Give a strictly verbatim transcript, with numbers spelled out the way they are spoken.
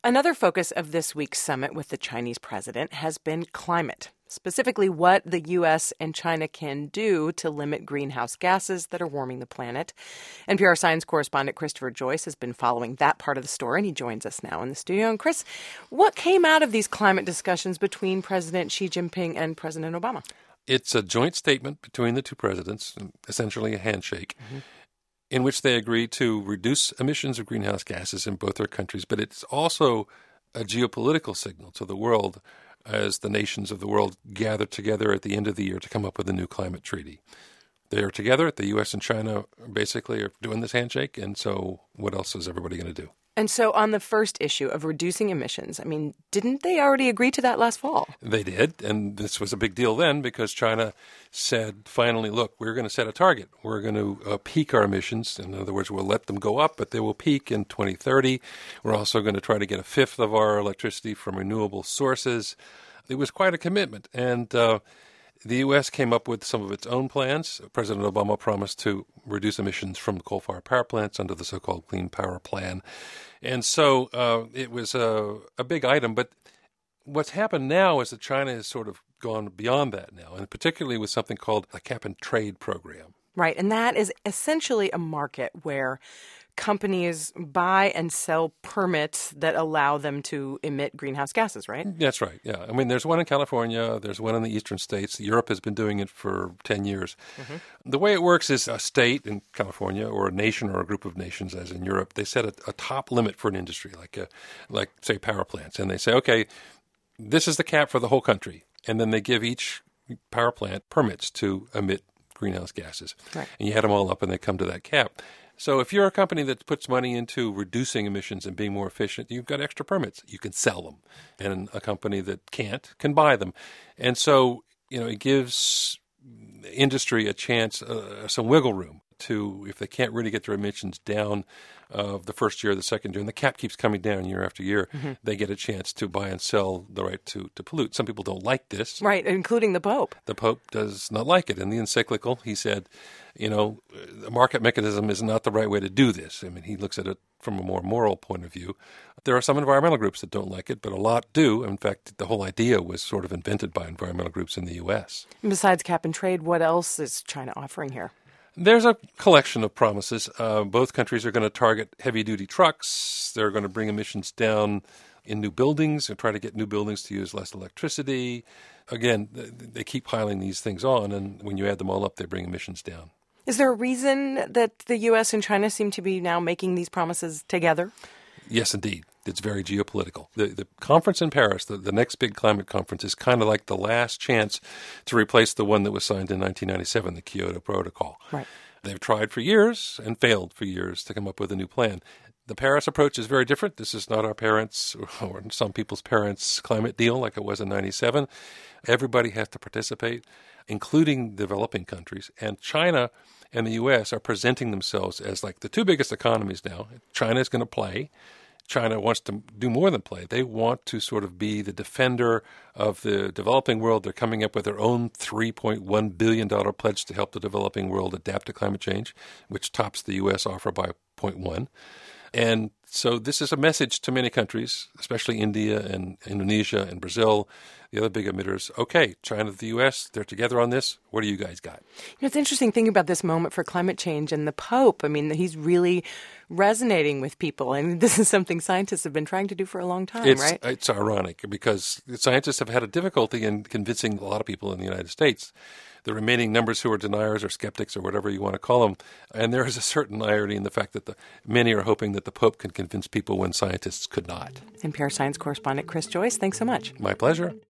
Another focus of this week's summit with the Chinese president has been climate, specifically what the U S and China can do to limit greenhouse gases that are warming the planet. N P R science correspondent Christopher Joyce has been following that part of the story, and he joins us now in the studio. And Chris, what came out of these climate discussions between President Xi Jinping and President Obama? It's a joint statement between the two presidents, essentially a handshake, mm-hmm. in which they agree to reduce emissions of greenhouse gases in both their countries. But it's also a geopolitical signal to the world as the nations of the world gather together at the end of the year to come up with a new climate treaty. They are together. The U S and China basically are doing this handshake. And so what else is everybody going to do? And so on the first issue of reducing emissions, I mean, didn't they already agree to that last fall? They did. And this was a big deal then because China said, finally, look, we're going to set a target. We're going to uh, peak our emissions. In other words, we'll let them go up, but they will peak in twenty thirty. We're also going to try to get a fifth of our electricity from renewable sources. It was quite a commitment. And uh, the U S came up with some of its own plans. President Obama promised to reduce emissions from coal-fired power plants under the so-called Clean Power Plan. And so uh, it was a, a big item. But what's happened now is that China has sort of gone beyond that now, and particularly with something called a cap-and-trade program. Right, and that is essentially a market where companies buy and sell permits that allow them to emit greenhouse gases, right? That's right, yeah. I mean, there's one in California, there's one in the eastern states. Europe has been doing it for ten years. Mm-hmm. The way it works is a state in California or a nation or a group of nations, as in Europe, they set a, a top limit for an industry, like, a, like say, power plants. And they say, okay, this is the cap for the whole country. And then they give each power plant permits to emit greenhouse gases. Right. And you add them all up and they come to that cap. So if you're a company that puts money into reducing emissions and being more efficient, you've got extra permits. You can sell them. And a company that can't can buy them. And so, you know, it gives industry a chance, uh, some wiggle room to, if they can't really get their emissions down of uh, the first year or the second year, and the cap keeps coming down year after year, mm-hmm. they get a chance to buy and sell the right to, to pollute. Some people don't like this. Right, including the Pope. The Pope does not like it. In the encyclical, he said, you know, the market mechanism is not the right way to do this. I mean, he looks at it from a more moral point of view. There are some environmental groups that don't like it, but a lot do. In fact, the whole idea was sort of invented by environmental groups in the U S. And besides cap and trade, what else is China offering here? There's a collection of promises. Uh, both countries are going to target heavy-duty trucks. They're going to bring emissions down in new buildings and try to get new buildings to use less electricity. Again, they keep piling these things on, and when you add them all up, they bring emissions down. Is there a reason that the U S and China seem to be now making these promises together? Yes, indeed. It's very geopolitical. The the conference in Paris, the, the next big climate conference, is kind of like the last chance to replace the one that was signed in nineteen ninety-seven, the Kyoto Protocol. Right. They've tried for years and failed for years to come up with a new plan. The Paris approach is very different. This is not our parents' or some people's parents' climate deal like it was in ninety-seven. Everybody has to participate, including developing countries. And China and the U S are presenting themselves as like the two biggest economies now. China is going to play. China wants to do more than play. They want to sort of be the defender of the developing world. They're coming up with their own three point one billion dollars pledge to help the developing world adapt to climate change, which tops the U S offer by zero point one. And so this is a message to many countries, especially India and Indonesia and Brazil, the other big emitters. Okay, China, the U S, they're together on this. What do you guys got? You know, it's interesting thinking about this moment for climate change and the Pope. I mean, he's really resonating with people. I mean, this is something scientists have been trying to do for a long time, it's, right? It's ironic because scientists have had a difficulty in convincing a lot of people in the United States. The remaining numbers who are deniers or skeptics or whatever you want to call them. And there is a certain irony in the fact that the, many are hoping that the Pope can convince people when scientists could not. N P R science correspondent Chris Joyce, thanks so much. My pleasure.